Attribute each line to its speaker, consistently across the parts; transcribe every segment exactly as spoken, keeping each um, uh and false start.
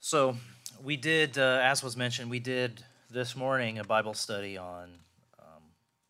Speaker 1: So we did, uh, as was mentioned, we did this morning a Bible study on um,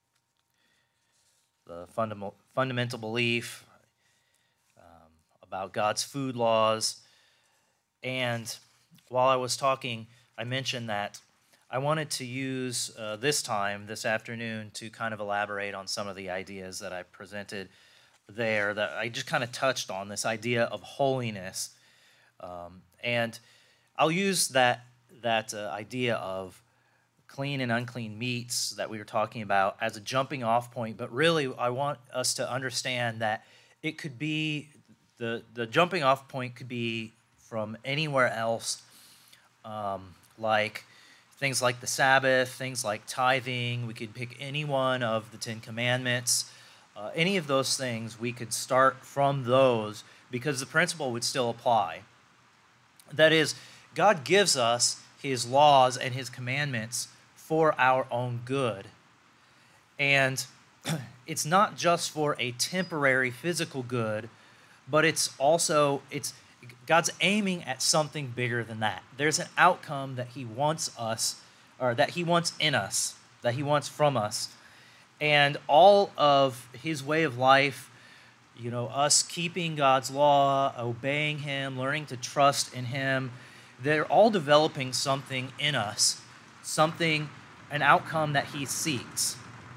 Speaker 1: the fundamental fundamental belief um, about God's food laws. And while I was talking, I mentioned that I wanted to use uh, this time, this afternoon, to kind of elaborate on some of the ideas that I presented there. That I just kind of touched on this idea of holiness, um, and I'll use that that uh, idea of clean and unclean meats that we were talking about as a jumping off point, but really I want us to understand that it could be the the jumping off point could be from anywhere else, um, like things like the Sabbath, things like tithing. We could pick any one of the Ten Commandments, uh, any of those things. We could start from those because the principle would still apply. That is, God gives us his laws and his commandments for our own good. And it's not just for a temporary physical good, but it's also it's God's aiming at something bigger than that. There's an outcome that he wants us or that he wants in us, that he wants from us. And all of his way of life, you know, us keeping God's law, obeying him, learning to trust in him, they're all developing something in us, something, an outcome that he seeks.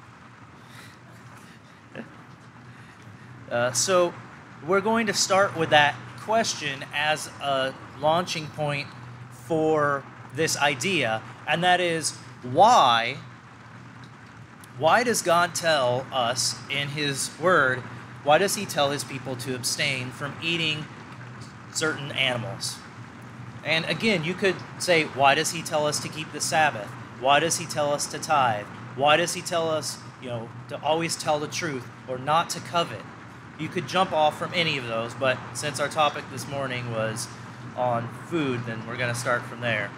Speaker 1: Uh, so we're going to start with that question as a launching point for this idea, and that is why, why does God tell us in his word, why does he tell his people to abstain from eating certain animals? And again, you could say, why does he tell us to keep the Sabbath? Why does he tell us to tithe? Why does he tell us, you know, to always tell the truth or not to covet? You could jump off from any of those, but since our topic this morning was on food, then we're going to start from there.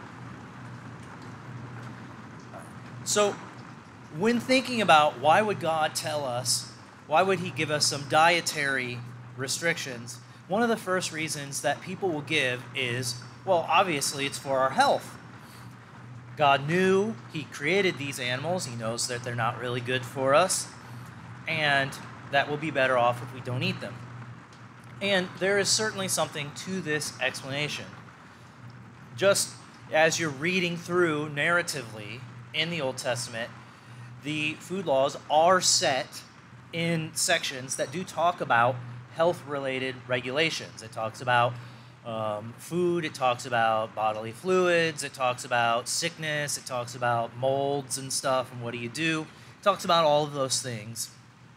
Speaker 1: So, when thinking about why would God tell us, why would he give us some dietary restrictions, one of the first reasons that people will give is, well, obviously it's for our health. God knew he created these animals. He knows that they're not really good for us, and that we'll be better off if we don't eat them. And there is certainly something to this explanation. Just as you're reading through narratively in the Old Testament, the food laws are set in sections that do talk about health-related regulations. It talks about um, food, it talks about bodily fluids, it talks about sickness, it talks about molds and stuff, and what do you do? It talks about all of those things.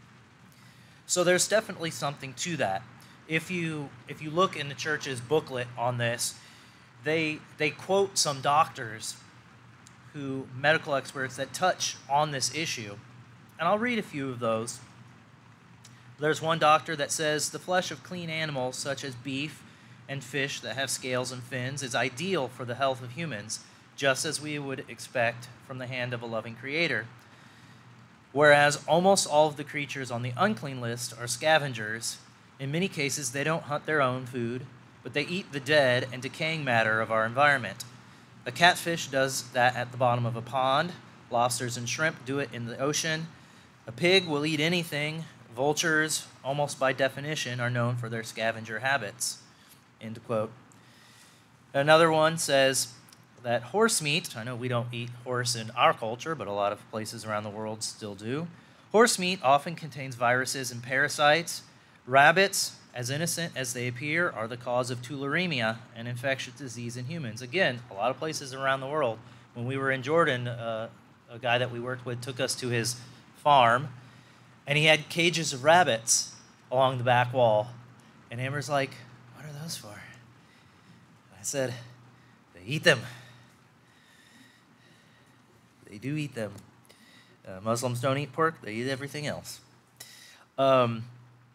Speaker 1: So there's definitely something to that. If you if you look in the church's booklet on this, they they quote some doctors who medical experts that touch on this issue. And I'll read a few of those. There's one doctor that says the flesh of clean animals such as beef and fish that have scales and fins is ideal for the health of humans, just as we would expect from the hand of a loving creator. Whereas almost all of the creatures on the unclean list are scavengers. In many cases, they don't hunt their own food, but they eat the dead and decaying matter of our environment. A catfish does that at the bottom of a pond. Lobsters and shrimp do it in the ocean. A pig will eat anything. Vultures, almost by definition, are known for their scavenger habits. End quote. Another one says that horse meat, I know we don't eat horse in our culture, but a lot of places around the world still do. Horse meat often contains viruses and parasites. Rabbits, as innocent as they appear, are the cause of tularemia, an infectious disease in humans. Again, a lot of places around the world. When we were in Jordan, uh, a guy that we worked with took us to his farm, and he had cages of rabbits along the back wall. And Amber's like, what are those for? I said, they eat them. They do eat them. Uh, Muslims don't eat pork. They eat everything else. Um,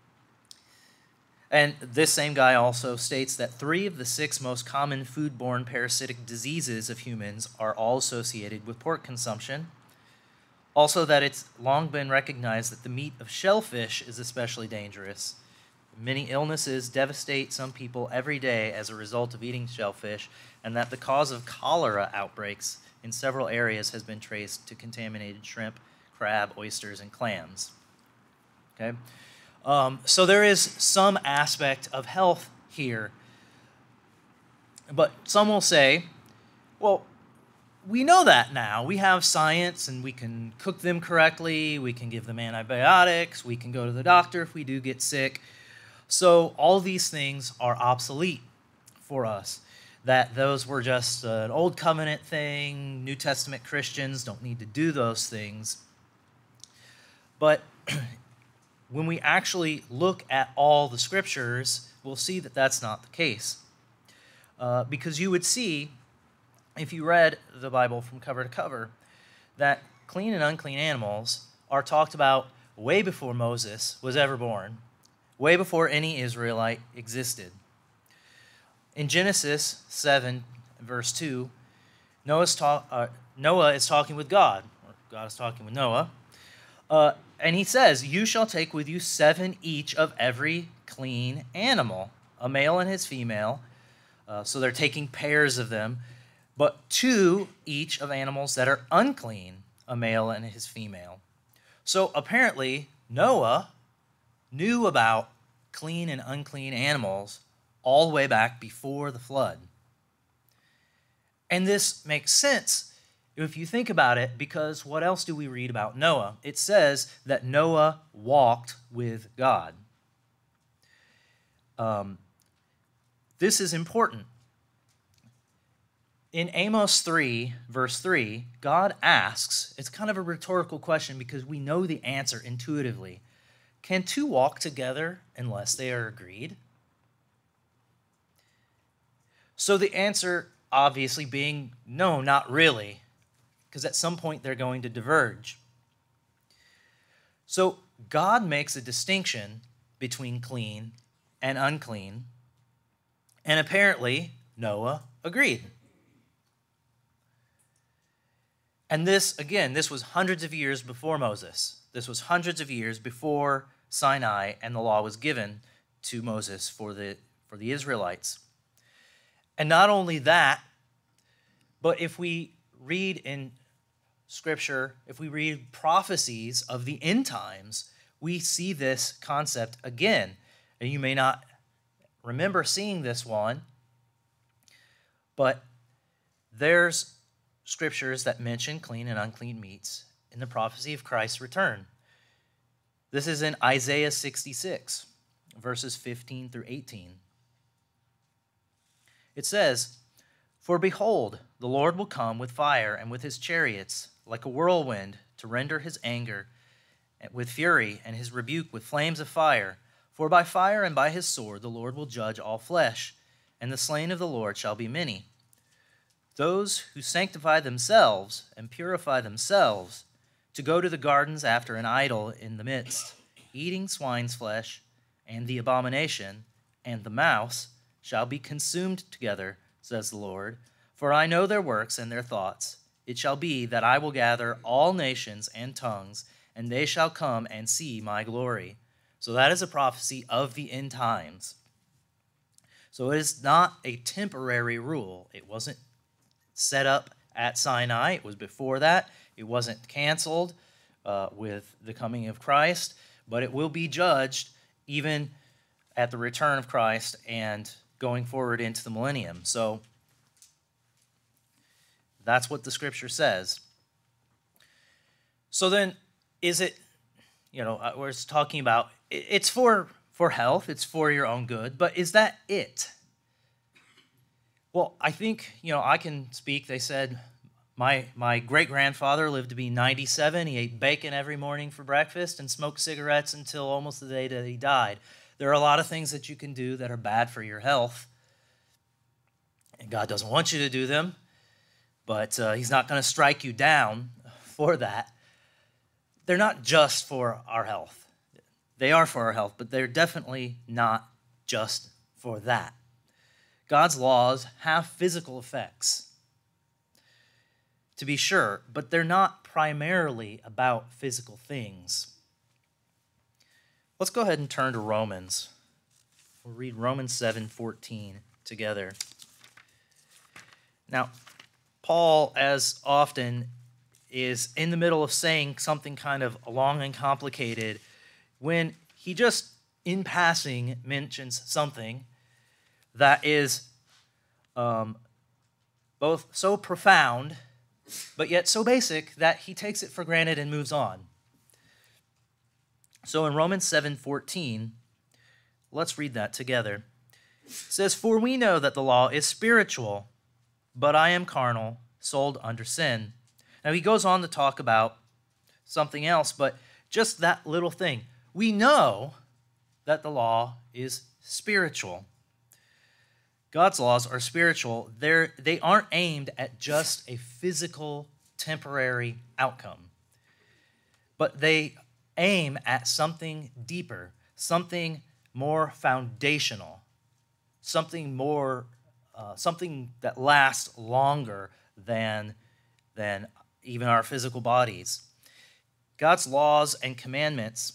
Speaker 1: and this same guy also states that three of the six most common foodborne parasitic diseases of humans are all associated with pork consumption. Also, that it's long been recognized that the meat of shellfish is especially dangerous. many illnesses devastate some people every day as a result of eating shellfish, and that the cause of cholera outbreaks in several areas has been traced to contaminated shrimp, crab, oysters, and clams. Okay? Um, so there is some aspect of health here. But some will say, well, we know that now. We have science, and we can cook them correctly. We can give them antibiotics. We can go to the doctor if we do get sick. So all these things are obsolete for us. That those were just an old covenant thing. New Testament Christians don't need to do those things. But when we actually look at all the scriptures, we'll see that that's not the case. Uh, because you would see, if you read the Bible from cover to cover, that clean and unclean animals are talked about way before Moses was ever born, way before any Israelite existed. In Genesis seven, verse two, Noah's talk, uh, Noah is talking with God, or God is talking with Noah, uh, and he says, "You shall take with you seven each of every clean animal, a male and his female." Uh, so they're taking pairs of them, but two each of animals that are unclean, a male and his female. So apparently, Noah knew about clean and unclean animals all the way back before the flood. And this makes sense if you think about it, because what else do we read about Noah? It says that Noah walked with God. Um, this is important. In Amos three, verse three, God asks, it's kind of a rhetorical question because we know the answer intuitively. Can two walk together unless they are agreed? So the answer obviously being no, not really, because at some point they're going to diverge. So God makes a distinction between clean and unclean, and apparently Noah agreed. And this, again, this was hundreds of years before Moses. This was hundreds of years before Sinai and the law was given to Moses for the, for the Israelites. And not only that, but if we read in Scripture, if we read prophecies of the end times, we see this concept again. And you may not remember seeing this one, but there's scriptures that mention clean and unclean meats in the prophecy of Christ's return. This is in Isaiah sixty-six, verses fifteen through eighteen. It says, "For behold, the Lord will come with fire and with his chariots, like a whirlwind, to render his anger with fury and his rebuke with flames of fire. For by fire and by his sword the Lord will judge all flesh, and the slain of the Lord shall be many. Those who sanctify themselves and purify themselves, to go to the gardens after an idol in the midst, eating swine's flesh, and the abomination, and the mouse, shall be consumed together, says the Lord. For I know their works and their thoughts. It shall be that I will gather all nations and tongues, and they shall come and see my glory." So that is a prophecy of the end times. So it is not a temporary rule. It wasn't set up at Sinai. It was before that. It wasn't canceled uh, with the coming of Christ, but it will be judged even at the return of Christ and going forward into the millennium. So that's what the scripture says. So then, is it, you know, we're talking about, it's for, for health, it's for your own good, but is that it? Well, I think, you know, I can speak. They said my, my great-grandfather lived to be ninety-seven. He ate bacon every morning for breakfast and smoked cigarettes until almost the day that he died. There are a lot of things that you can do that are bad for your health, and God doesn't want you to do them, but uh, he's not going to strike you down for that. They're not just for our health. They are for our health, but they're definitely not just for that. God's laws have physical effects, to be sure, but they're not primarily about physical things. Let's go ahead and turn to Romans We'll read Romans seven fourteen together. Now, Paul, as often, is in the middle of saying something kind of long and complicated when he just, in passing, mentions something that is um, both so profound, but yet so basic that he takes it for granted and moves on. So in Romans seven fourteen, let's read that together. It says, "For we know that the law is spiritual, but I am carnal, sold under sin." Now he goes on to talk about something else, but just that little thing. We know that the law is spiritual. God's laws are spiritual. They're, they aren't aimed at just a physical, temporary outcome, but they aim at something deeper, something more foundational, something more, uh, something that lasts longer than, than even our physical bodies. God's laws and commandments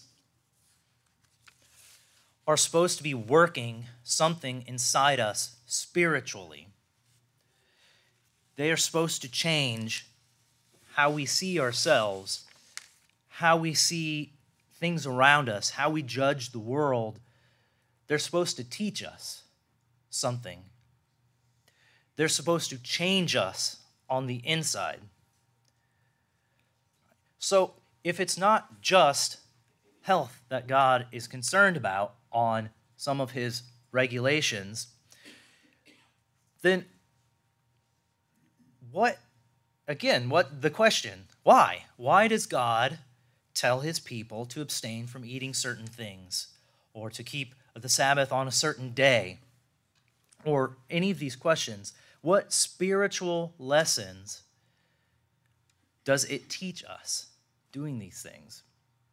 Speaker 1: are supposed to be working something inside us spiritually. They are supposed to change how we see ourselves, how we see things around us, how we judge the world. They're supposed to teach us something. They're supposed to change us on the inside. So if it's not just health that God is concerned about on some of his regulations, then what, again, what the question, why? Why does God tell his people to abstain from eating certain things or to keep the Sabbath on a certain day? Or any of these questions, what spiritual lessons does it teach us doing these things?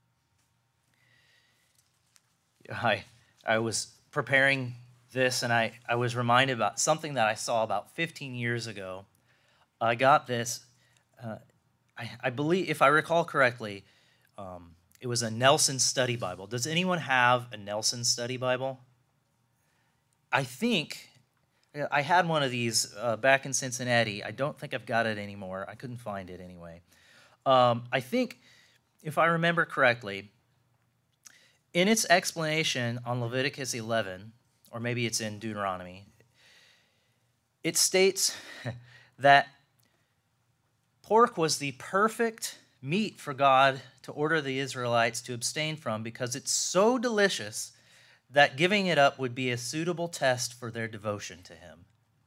Speaker 1: I, I was preparing this, and I, I was reminded about something that I saw about fifteen years ago. I got this, uh, I, I believe, if I recall correctly, um, it was a Nelson Study Bible. Does anyone have a Nelson Study Bible? I think, I had one of these uh, back in Cincinnati. I don't think I've got it anymore. I couldn't find it anyway. Um, I think, if I remember correctly, in its explanation on Leviticus eleven, or maybe it's in Deuteronomy, it states that pork was the perfect meat for God to order the Israelites to abstain from because it's so delicious that giving it up would be a suitable test for their devotion to him.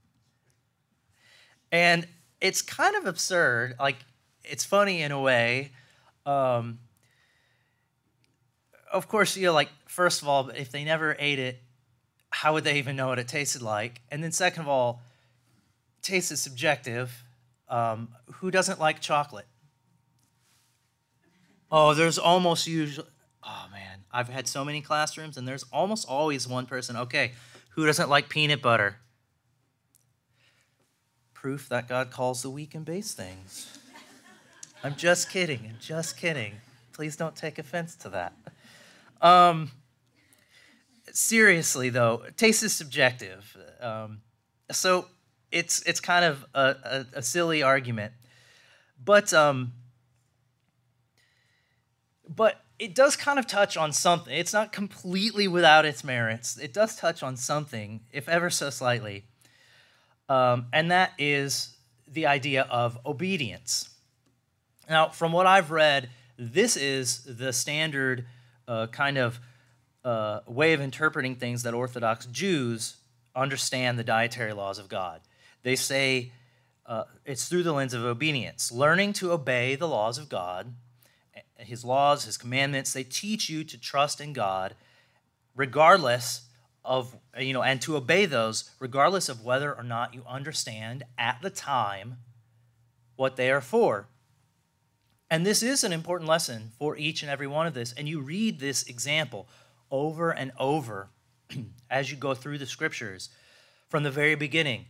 Speaker 1: And it's kind of absurd. Like, it's funny in a way. Um, Of course, you know, like, first of all, if they never ate it, how would they even know what it tasted like? And then second of all, taste is subjective. Um, who doesn't like chocolate? Oh, there's almost usually, oh man, I've had so many classrooms, and there's almost always one person, okay, who doesn't like peanut butter? Proof that God calls the weak and base things. I'm just kidding, I'm just kidding. Please don't take offense to that. Um, seriously, though, taste is subjective. Um, so it's it's kind of a, a, a silly argument. But, um, but it does kind of touch on something. It's not completely without its merits. It does touch on something, if ever so slightly. Um, and that is the idea of obedience. Now, from what I've read, this is the standard Uh, kind of uh, way of interpreting things that Orthodox Jews understand the dietary laws of God. They say uh, it's through the lens of obedience. Learning to obey the laws of God, his laws, his commandments, they teach you to trust in God regardless of, you know, and to obey those regardless of whether or not you understand at the time what they are for. And this is an important lesson for each and every one of this. And you read this example over and over as you go through the scriptures from the very beginning.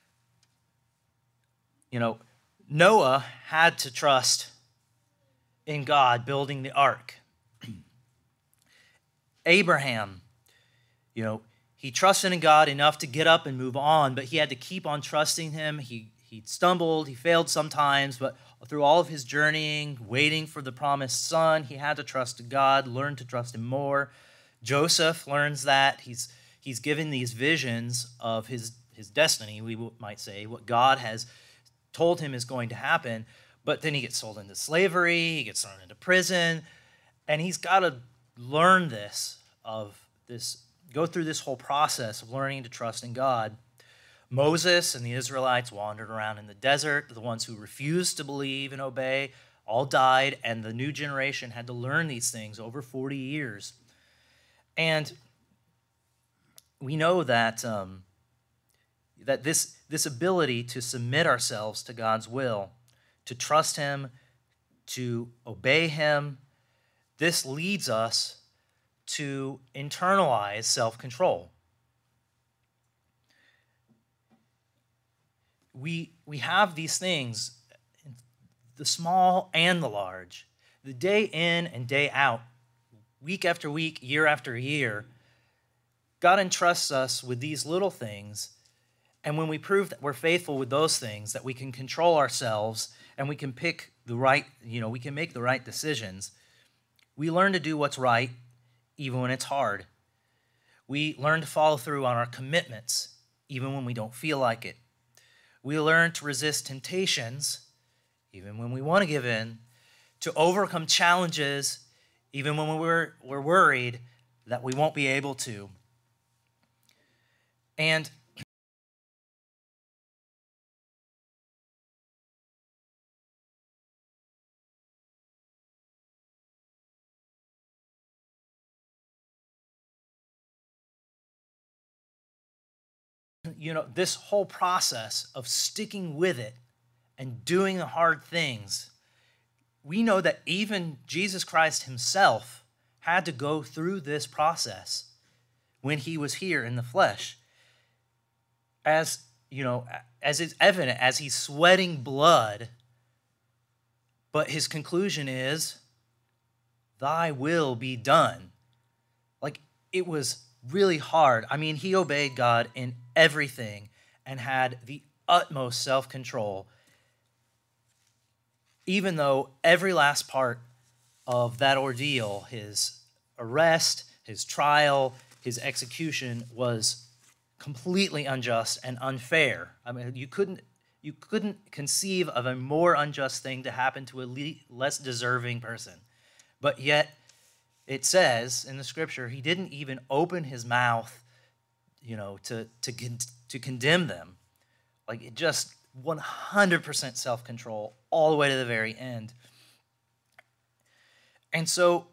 Speaker 1: You know, Noah had to trust in God building the ark. Abraham, you know, he trusted in God enough to get up and move on, but he had to keep on trusting him. He, he stumbled, he failed sometimes, but through all of his journeying, waiting for the promised son, he had to trust God, learn to trust him more. Joseph learns that. He's, he's given these visions of his, his destiny, we might say, what God has told him is going to happen, but then he gets sold into slavery, he gets thrown into prison, and he's got to learn this, of this, go through this whole process of learning to trust in God. Moses and the Israelites wandered around in the desert. The ones who refused to believe and obey all died, and the new generation had to learn these things over forty years. And we know that, um, that this, this ability to submit ourselves to God's will, to trust him, to obey him, this leads us to internalize self-control. We, we have these things, the small and the large, the day in and day out, week after week, year after year. God entrusts us with these little things, and when we prove that we're faithful with those things, that we can control ourselves and we can pick the right, you know, we can make the right decisions, we learn to do what's right even when it's hard. We learn to follow through on our commitments even when we don't feel like it. We learn to resist temptations even when we want to give in, to overcome challenges even when we're, we're worried that we won't be able to. And you know, this whole process of sticking with it and doing the hard things, we know that even Jesus Christ himself had to go through this process when he was here in the flesh. As, you know, as it's evident, as he's sweating blood, but his conclusion is, thy will be done. Like, it was really hard. I mean, he obeyed God in everything and had the utmost self-control, even though every last part of that ordeal, his arrest, his trial, his execution, was completely unjust and unfair. I mean, you couldn't you couldn't conceive of a more unjust thing to happen to a le- less deserving person. But yet, it says in the scripture, he didn't even open his mouth, you know, to to to condemn them. Like, it just one hundred percent self-control all the way to the very end. And so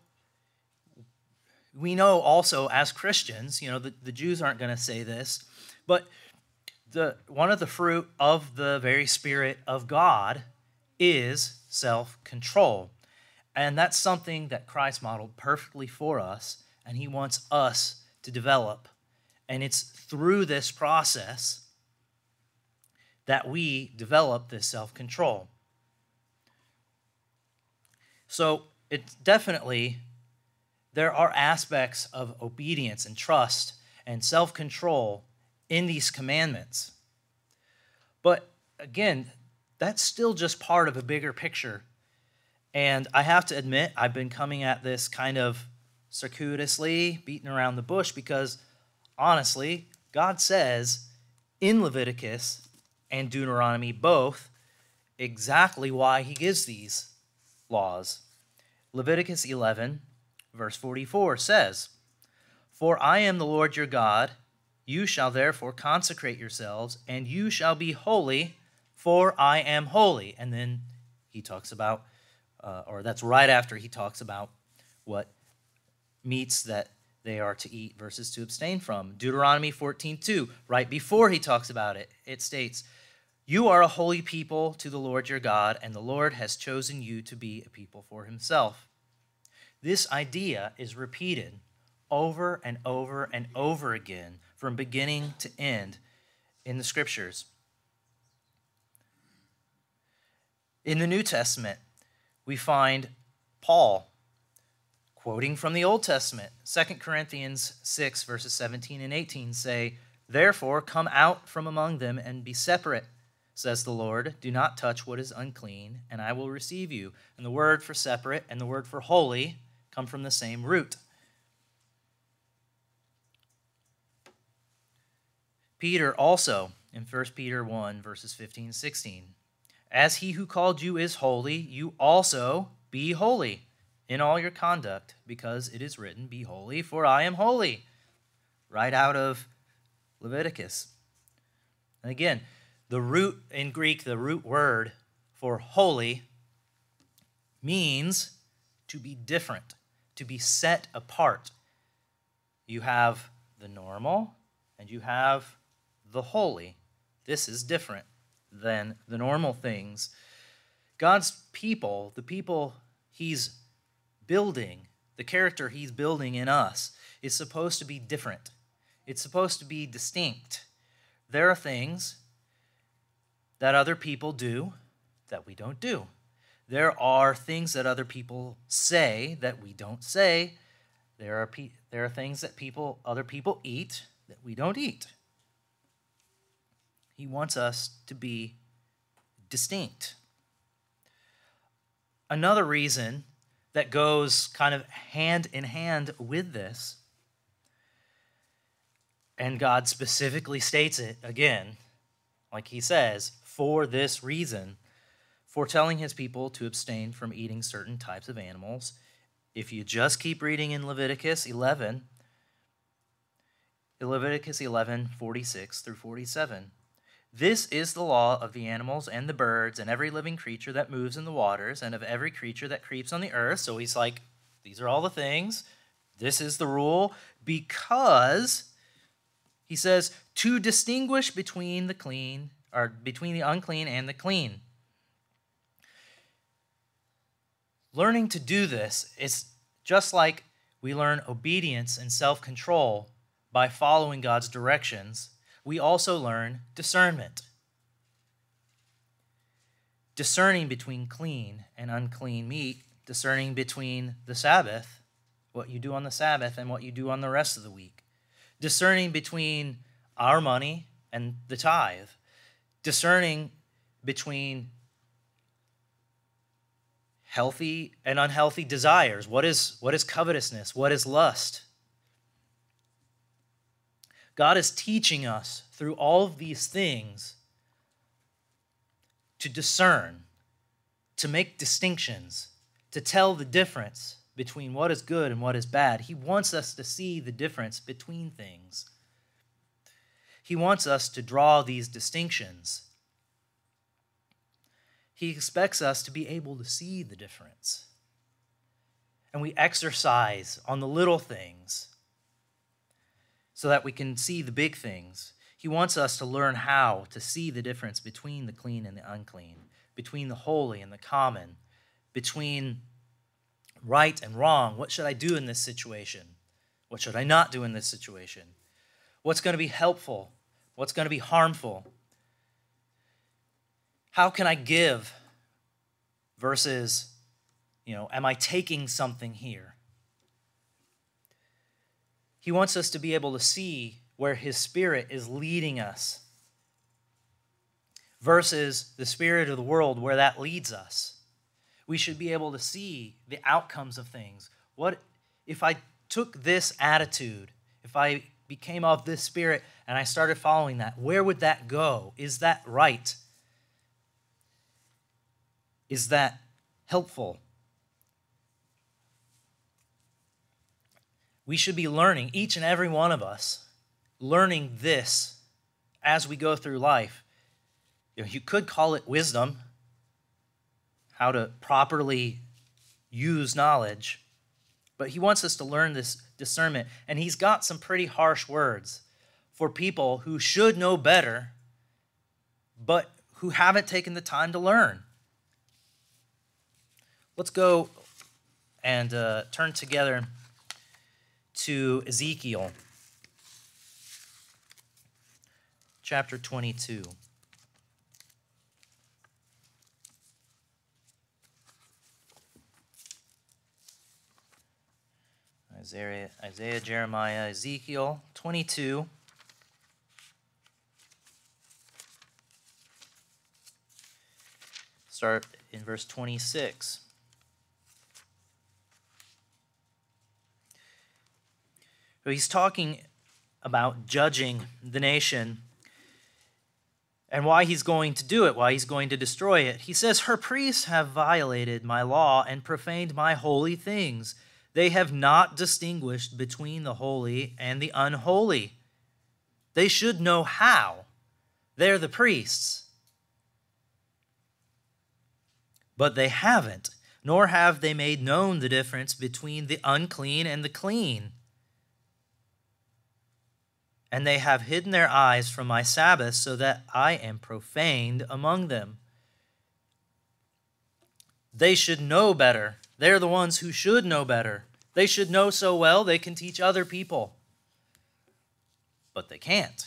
Speaker 1: we know also as Christians, you know, the, the Jews aren't going to say this, but the one of the fruit of the very Spirit of God is self-control. And that's something that Christ modeled perfectly for us, and he wants us to develop. And it's through this process that we develop this self-control. So it's definitely, there are aspects of obedience and trust and self-control in these commandments. But again, that's still just part of a bigger picture. And I have to admit, I've been coming at this kind of circuitously, beating around the bush, because honestly, God says in Leviticus and Deuteronomy both exactly why he gives these laws. Leviticus eleven, verse forty-four says, "For I am the Lord your God, you shall therefore consecrate yourselves, and you shall be holy, for I am holy." And then he talks about, uh, or that's right after he talks about what meats that they are to eat versus to abstain from. Deuteronomy fourteen two, right before he talks about it, it states, "You are a holy people to the Lord your God, and the Lord has chosen you to be a people for himself." This idea is repeated over and over and over again from beginning to end in the scriptures. In the New Testament, we find Paul quoting from the Old Testament. Second Corinthians six, verses seventeen and eighteen say, "Therefore come out from among them and be separate, says the Lord. Do not touch what is unclean, and I will receive you." And the word for separate and the word for holy come from the same root. Peter also, in First Peter one, verses fifteen and sixteen, "As he who called you is holy, you also be holy in all your conduct, because it is written, 'Be holy, for I am holy.'" Right out of Leviticus. And again, the root in Greek, the root word for holy means to be different, to be set apart. You have the normal and you have the holy. This is different than the normal things. God's people, the people he's building, the character he's building in us, is supposed to be different. It's supposed to be distinct. There are things that other people do that we don't do. There are things that other people say that we don't say. There are pe- there are things that people other people eat that we don't eat. He wants us to be distinct. Another reason that goes kind of hand in hand with this, and God specifically states it again, like he says, for this reason, foretelling his people to abstain from eating certain types of animals. If you just keep reading in Leviticus eleven, Leviticus eleven, forty-six through forty-seven, "This is the law of the animals and the birds and every living creature that moves in the waters and of every creature that creeps on the earth." So he's like, these are all the things. This is the rule, because he says to distinguish between the clean, or between the unclean and the clean. Learning to do this is just like we learn obedience and self-control by following God's directions. We also learn discernment. Discerning between clean and unclean meat, discerning between the Sabbath, what you do on the Sabbath, and what you do on the rest of the week. Discerning between our money and the tithe. Discerning between healthy and unhealthy desires. What is, what is covetousness? What is lust? God is teaching us through all of these things to discern, to make distinctions, to tell the difference between what is good and what is bad. He wants us to see the difference between things. He wants us to draw these distinctions. He expects us to be able to see the difference. And we exercise on the little things so that we can see the big things. He wants us to learn how to see the difference between the clean and the unclean, between the holy and the common, between right and wrong. What should I do in this situation? What should I not do in this situation? What's going to be helpful? What's going to be harmful? How can I give versus, you know, am I taking something here? He wants us to be able to see where his Spirit is leading us versus the spirit of the world where that leads us. We should be able to see the outcomes of things. What if I took this attitude, if I became of this spirit and I started following that, where would that go? Is that right? Is that helpful? We should be learning, each and every one of us, learning this as we go through life. You know, you could call it wisdom, how to properly use knowledge, but he wants us to learn this discernment, and he's got some pretty harsh words for people who should know better, but who haven't taken the time to learn. Let's go and uh, turn together to Ezekiel chapter twenty-two. Isaiah, Isaiah, Jeremiah, Ezekiel twenty-two. Start in verse twenty-six. So he's talking about judging the nation and why he's going to do it, why he's going to destroy it. He says, "Her priests have violated my law and profaned my holy things. They have not distinguished between the holy and the unholy. They should know how. They're the priests. But they haven't, nor have they made known the difference between the unclean and the clean. And they have hidden their eyes from my Sabbath so that I am profaned among them." They should know better. They're the ones who should know better. They should know so well they can teach other people. But they can't.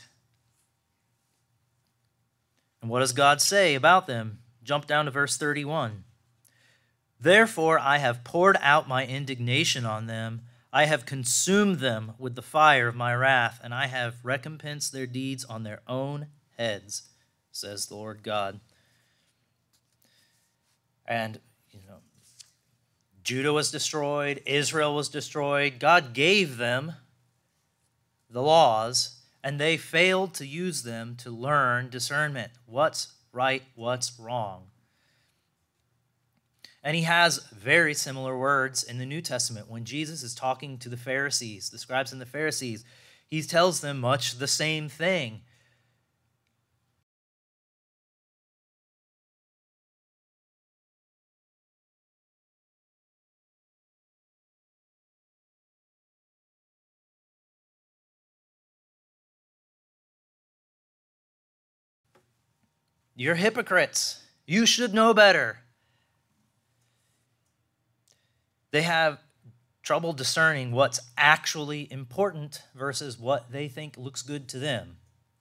Speaker 1: And what does God say about them? Jump down to verse thirty-one. "Therefore I have poured out my indignation on them. I have consumed them with the fire of my wrath, and I have recompensed their deeds on their own heads, says the Lord God." And, you know, Judah was destroyed, Israel was destroyed. God gave them the laws, and they failed to use them to learn discernment. What's right, what's wrong? And he has very similar words in the New Testament. When Jesus is talking to the Pharisees, the scribes and the Pharisees, he tells them much the same thing. You're hypocrites. You should know better. They have trouble discerning what's actually important versus what they think looks good to them.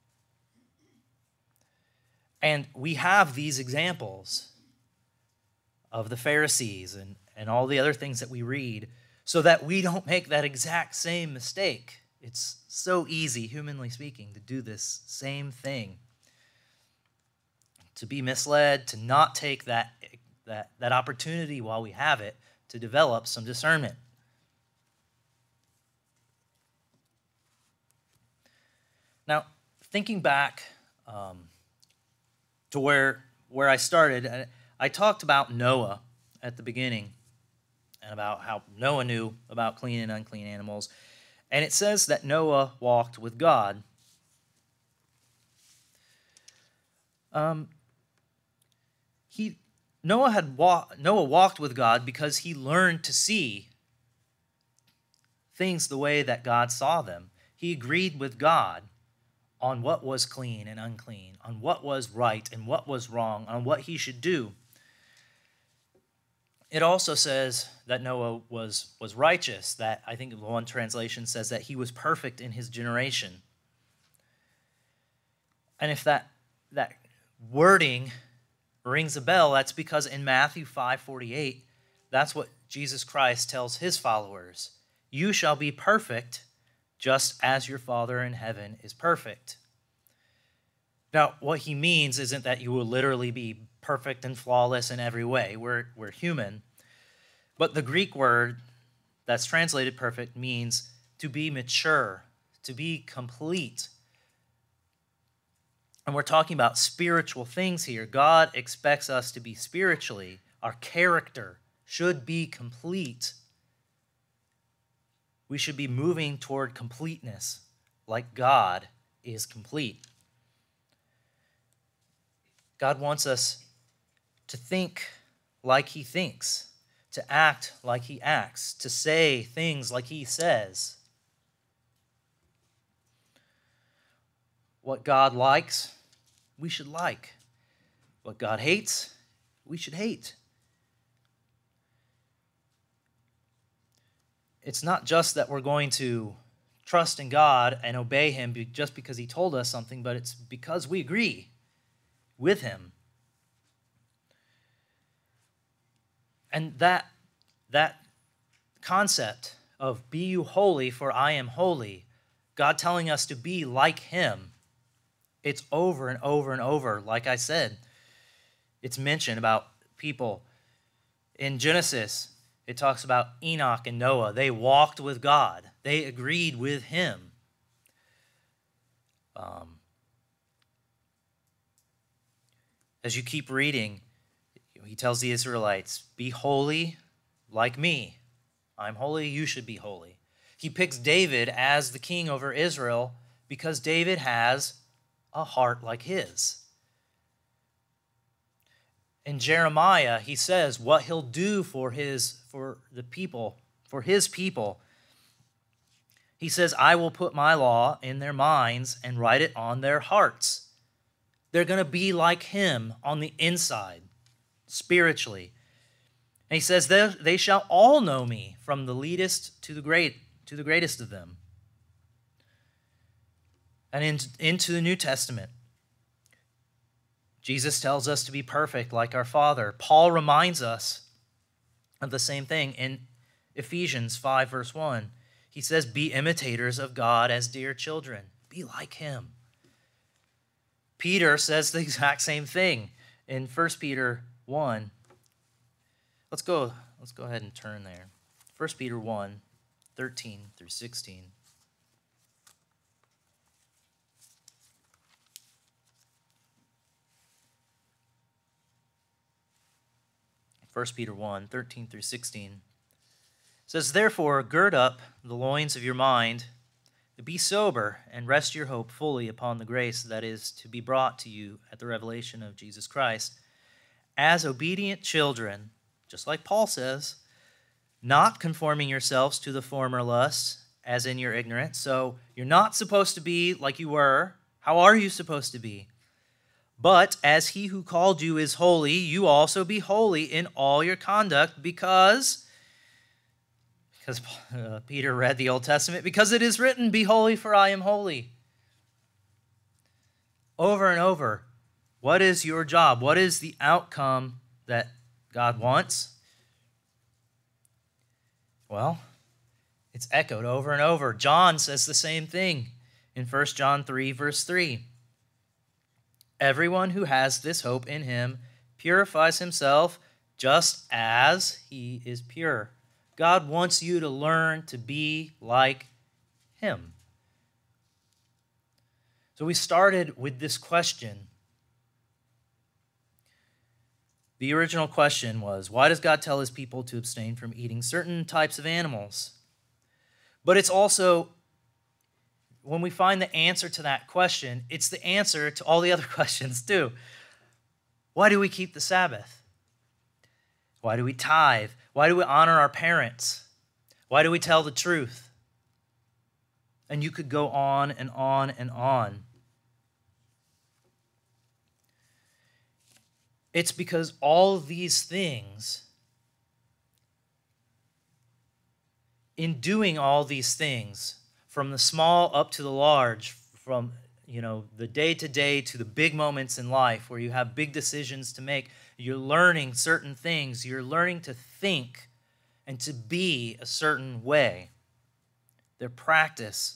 Speaker 1: And we have these examples of the Pharisees and, and all the other things that we read so that we don't make that exact same mistake. It's so easy, humanly speaking, to do this same thing. To be misled, to not take that, that, that opportunity while we have it, to develop some discernment. Now, thinking back um, to where, where I started, I, I talked about Noah at the beginning and about how Noah knew about clean and unclean animals. And it says that Noah walked with God. Um, he... Noah had wa- Noah walked with God because he learned to see things the way that God saw them. He agreed with God on what was clean and unclean, on what was right and what was wrong, on what he should do. It also says that Noah was, was righteous, that I think one translation says that he was perfect in his generation. And if that, that wording rings a bell, that's because in Matthew five forty-eight, that's what Jesus Christ tells his followers. You shall be perfect just as your Father in heaven is perfect. Now, what he means isn't that you will literally be perfect and flawless in every way. We're, we're human. But the Greek word that's translated perfect means to be mature, to be complete. And we're talking about spiritual things here. God expects us to be spiritually. Our character should be complete. We should be moving toward completeness like God is complete. God wants us to think like he thinks, to act like he acts, to say things like he says. What God likes, we should like. What God hates, we should hate. It's not just that we're going to trust in God and obey him just because he told us something, but it's because we agree with him. And that, that concept of be you holy, for I am holy. God telling us to be like him. It's over and over and over. Like I said, it's mentioned about people. In Genesis, it talks about Enoch and Noah. They walked with God. They agreed with him. Um, as you keep reading, he tells the Israelites, be holy like me. I'm holy, you should be holy. He picks David as the king over Israel because David has a heart like his. In Jeremiah, he says what he'll do for his for the people, for his people. He says, I will put my law in their minds and write it on their hearts. They're going to be like him on the inside, spiritually. And he says, they, they shall all know me, from the least to the great, to the greatest of them. And in, into the New Testament, Jesus tells us to be perfect like our Father. Paul reminds us of the same thing in Ephesians five, verse one. He says, be imitators of God as dear children. Be like him. Peter says the exact same thing in First Peter one. Let's go, let's go ahead and turn there. First Peter one, thirteen through sixteen. First Peter one, thirteen through sixteen. It says, therefore, gird up the loins of your mind, be sober, and rest your hope fully upon the grace that is to be brought to you at the revelation of Jesus Christ. As obedient children, just like Paul says, not conforming yourselves to the former lusts, as in your ignorance. So you're not supposed to be like you were. How are you supposed to be? But as he who called you is holy, you also be holy in all your conduct, because, because uh, Peter read the Old Testament, because it is written, be holy, for I am holy. Over and over, what is your job? What is the outcome that God wants? Well, it's echoed over and over. John says the same thing in First John three, verse three. Everyone who has this hope in him purifies himself just as he is pure. God wants you to learn to be like him. So we started with this question. The original question was, why does God tell his people to abstain from eating certain types of animals? But it's also, when we find the answer to that question, it's the answer to all the other questions too. Why do we keep the Sabbath? Why do we tithe? Why do we honor our parents? Why do we tell the truth? And you could go on and on and on. It's because all of these things, in doing all these things, from the small up to the large, from you know the day-to-day to the big moments in life where you have big decisions to make, you're learning certain things. You're learning to think and to be a certain way. Their practice.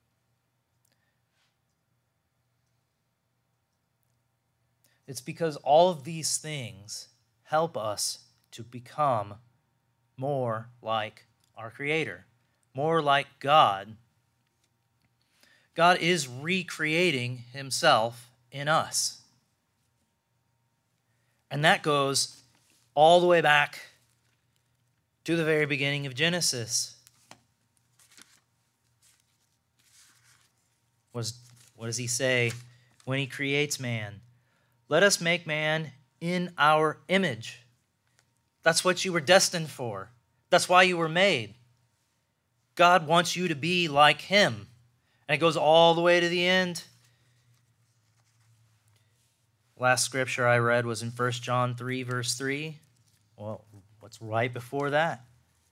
Speaker 1: It's because all of these things help us to become more like our Creator, more like God. God is recreating himself in us. And that goes all the way back to the very beginning of Genesis. Was, what does he say when he creates man? Let us make man in our image. That's what you were destined for. That's why you were made. God wants you to be like him. And it goes all the way to the end. Last scripture I read was in First John three, verse three. Well, what's right before that?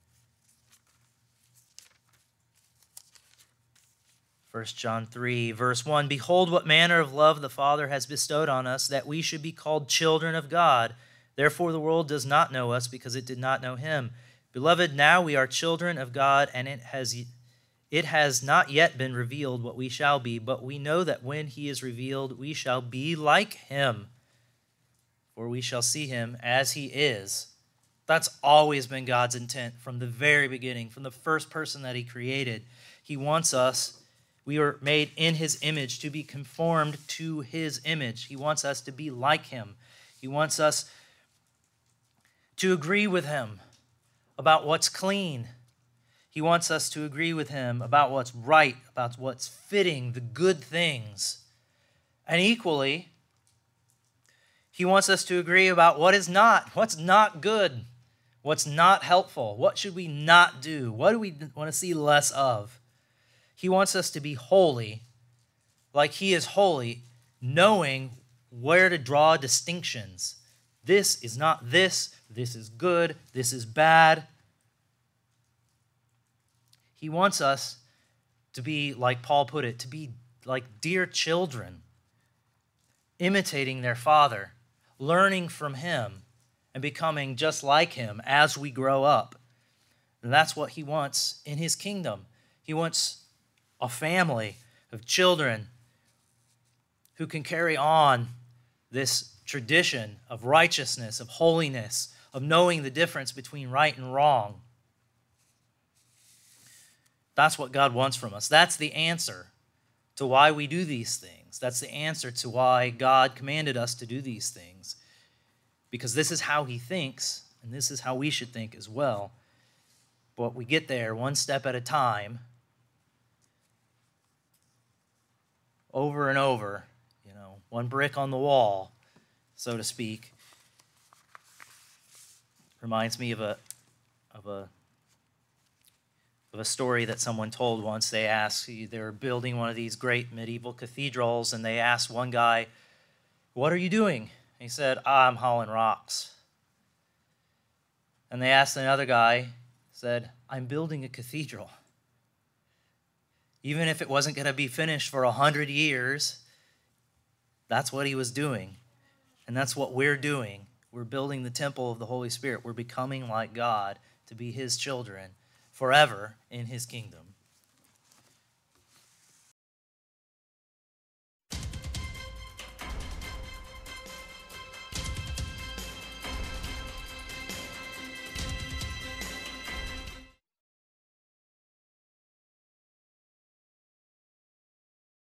Speaker 1: First John three, verse one. Behold, what manner of love the Father has bestowed on us, that we should be called children of God. Therefore the world does not know us, because it did not know him. Beloved, now we are children of God, and it has it has not yet been revealed what we shall be, but we know that when he is revealed, we shall be like him, for we shall see him as he is. That's always been God's intent from the very beginning, from the first person that he created. He wants us, we are made in his image, to be conformed to his image. He wants us to be like him. He wants us to agree with him about what's clean. He wants us to agree with him about what's right, about what's fitting, the good things. And equally, he wants us to agree about what is not, what's not good, what's not helpful, what should we not do, what do we want to see less of. He wants us to be holy, like he is holy, knowing where to draw distinctions. This is not this, this is good, this is bad. He wants us to be, like Paul put it, to be like dear children, imitating their father, learning from him, and becoming just like him as we grow up. And that's what he wants in his kingdom. He wants a family of children who can carry on this tradition of righteousness, of holiness, of knowing the difference between right and wrong. That's what God wants from us. That's the answer to why we do these things. That's the answer to why God commanded us to do these things. Because this is how he thinks, and this is how we should think as well. But we get there one step at a time, over and over, you know, one brick on the wall, so to speak. Reminds me of a of a of a story that someone told once. They asked, they were building one of these great medieval cathedrals, and they asked one guy, "What are you doing?" And he said, ah, "I'm hauling rocks." And they asked another guy, said, "I'm building a cathedral." Even if it wasn't going to be finished for a hundred years, that's what he was doing. And that's what we're doing. We're building the temple of the Holy Spirit. We're becoming like God to be his children forever in his kingdom.